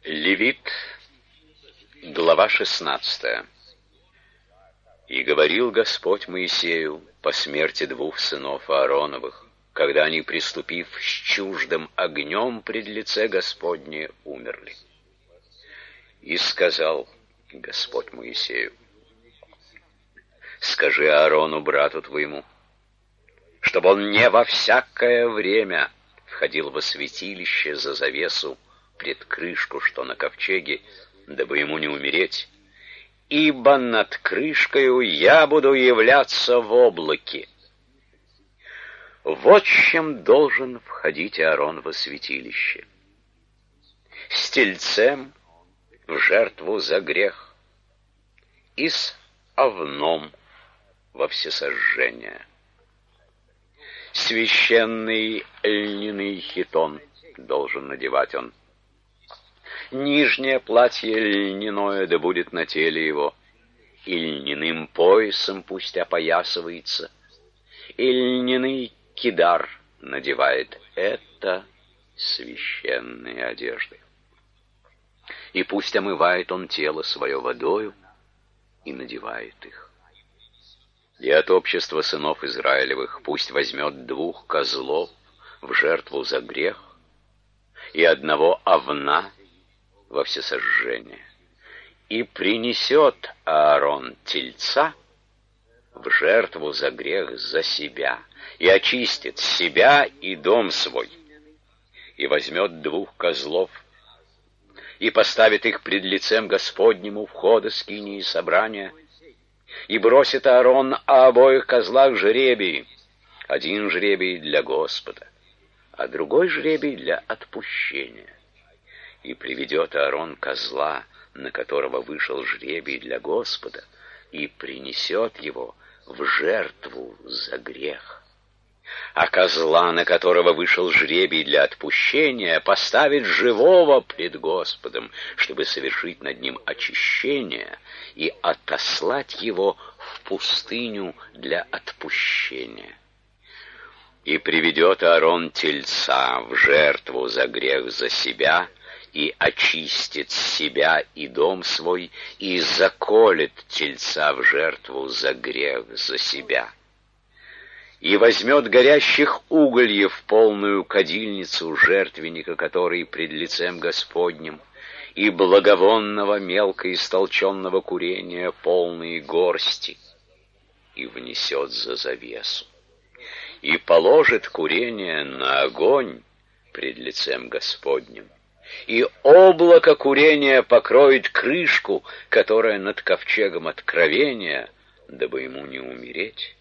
Левит, глава 16. «И говорил Господь Моисею по смерти двух сынов Аароновых, когда они, приступив с чуждым огнем пред лице Господне, умерли. И сказал Господь Моисею: скажи Аарону, брату твоему, чтобы он не во всякое время входил во святилище за завесу пред крышку, что на ковчеге, дабы ему не умереть, ибо над крышкою я буду являться в облаке. Вот чем должен входить Аарон во святилище: с тельцем в жертву за грех и с овном во всесожжение. Священный льняный хитон должен надевать он. Нижнее платье льняное да будет на теле его, и льняным поясом пусть опоясывается, и льняный кидар надевает. Это священные одежды. И пусть омывает он тело свое водою и надевает их. И от общества сынов Израилевых пусть возьмет 2 козлов в жертву за грех и 1 овна во всесожжение. И принесет Аарон тельца в жертву за грех за себя, и очистит себя и дом свой, и возьмет 2 козлов, и поставит их пред лицем Господним у входа скинии собрания, и бросит Аарон о обоих козлах жребий, 1 жребий для Господа, а другой жребий для отпущения. И приведет Аарон козла, на которого вышел жребий для Господа, и принесет его в жертву за грех. А козла, на которого вышел жребий для отпущения, поставит живого пред Господом, чтобы совершить над ним очищение и отослать его в пустыню для отпущения. И приведет Аарон тельца в жертву за грех за себя, и очистит себя и дом свой, и заколет тельца в жертву за грех за себя. И возьмет горящих угольев полную кадильницу жертвенника, который пред лицем Господним, и благовонного мелко истолченного курения полные горсти, и внесет за завесу. И положит курение на огонь пред лицем Господним, и облако курения покроет крышку, которая над ковчегом откровения, дабы ему не умереть.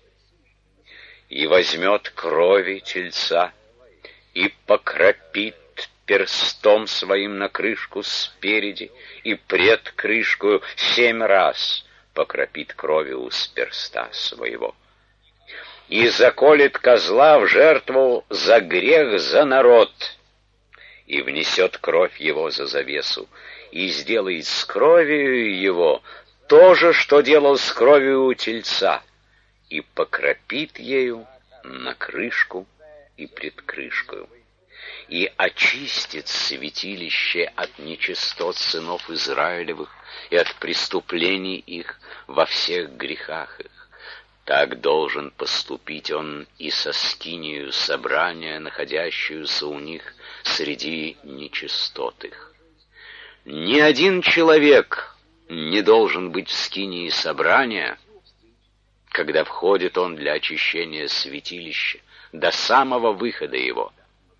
И возьмет крови тельца и покропит перстом своим на крышку спереди, и пред крышкою 7 раз покропит кровью с перста своего. И заколет козла в жертву за грех за народ, и внесет кровь его за завесу, и сделает с кровью его то же, что делал с кровью у тельца, и покропит ею на крышку и пред крышкою, и очистит святилище от нечистот сынов Израилевых и от преступлений их во всех грехах их. Так должен поступить он и со скинию собрания, находящуюся у них среди нечистот их. Ни один человек не должен быть в скинии собрания, когда входит он для очищения святилища, до самого выхода его.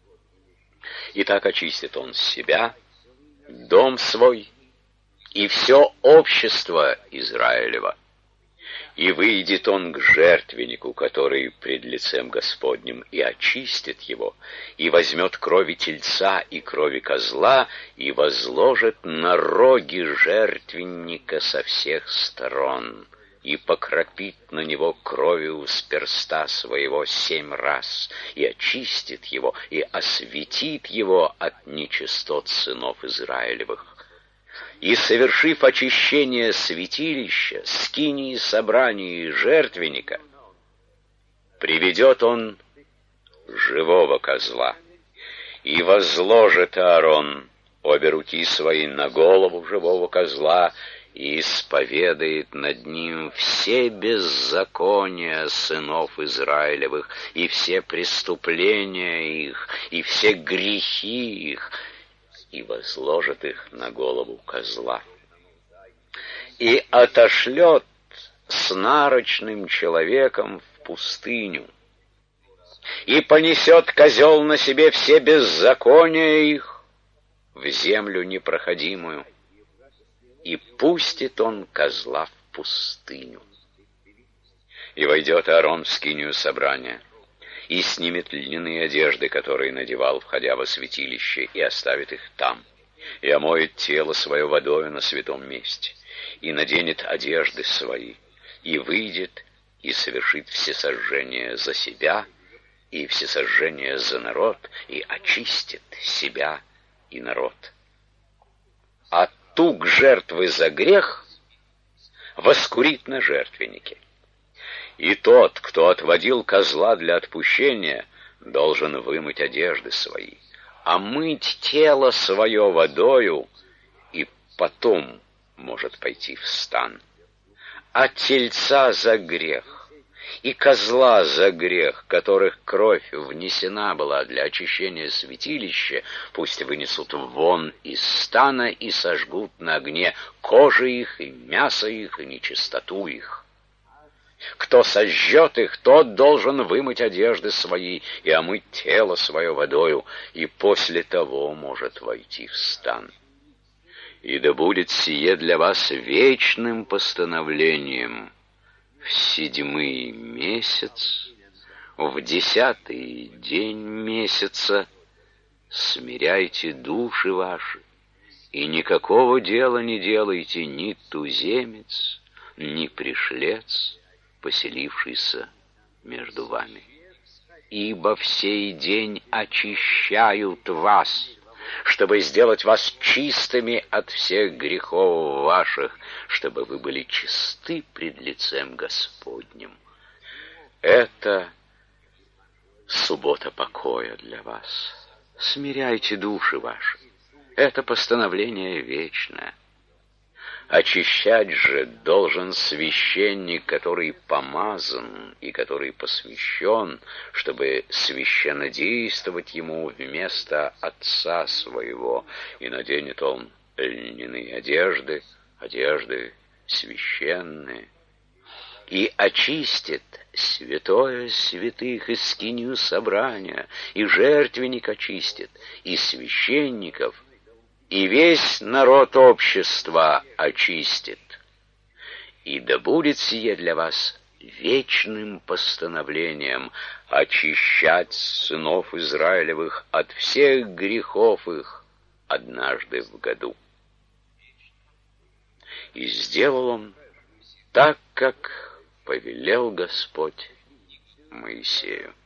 И так очистит он себя, дом свой и все общество Израилева. И выйдет он к жертвеннику, который пред лицем Господним, и очистит его, и возьмет крови тельца и крови козла, и возложит на роги жертвенника со всех сторон, и покропит на него кровью с перста своего 7 раз, и очистит его, и осветит его от нечистот сынов Израилевых. И, совершив очищение святилища, скинии собрания и жертвенника, приведет он живого козла, и возложит Аарон обе руки свои на голову живого козла и исповедает над ним все беззакония сынов Израилевых, и все преступления их, и все грехи их, и возложит их на голову козла. И отошлет с нарочным человеком в пустыню, и понесет козел на себе все беззакония их в землю непроходимую, и пустит он козла в пустыню. И войдет Аарон в скинию собрания, и снимет льняные одежды, которые надевал, входя во святилище, и оставит их там, и омоет тело свое водою на святом месте, и наденет одежды свои, и выйдет, и совершит всесожжение за себя, и всесожжение за народ, и очистит себя и народ. А тук жертвы за грех воскурит на жертвеннике. И тот, кто отводил козла для отпущения, должен вымыть одежды свои, омыть тело свое водою, и потом может пойти в стан. А тельца за грех и козла за грех, которых кровь внесена была для очищения святилища, пусть вынесут вон из стана и сожгут на огне кожи их, и мясо их, и нечистоту их. Кто сожжет их, тот должен вымыть одежды свои и омыть тело свое водою, и после того может войти в стан. И да будет сие для вас вечным постановлением: в 7-й месяц, в 10-й день месяца смиряйте души ваши, и никакого дела не делайте ни туземец, ни пришлец, поселившийся между вами. Ибо в сей день очищают вас, чтобы сделать вас чистыми от всех грехов ваших, чтобы вы были чисты пред лицем Господним. Это суббота покоя для вас. Смиряйте души ваши. Это постановление вечное. Очищать же должен священник, который помазан и который посвящен, чтобы священнодействовать ему вместо отца своего, и наденет он льняные одежды, одежды священные, и очистит святое святых и скинию собрания, и жертвенник очистит, и священников, и весь народ общества очистит. И да будет сие для вас вечным постановлением очищать сынов Израилевых от всех грехов их однажды в году. И сделал он так, как повелел Господь Моисею.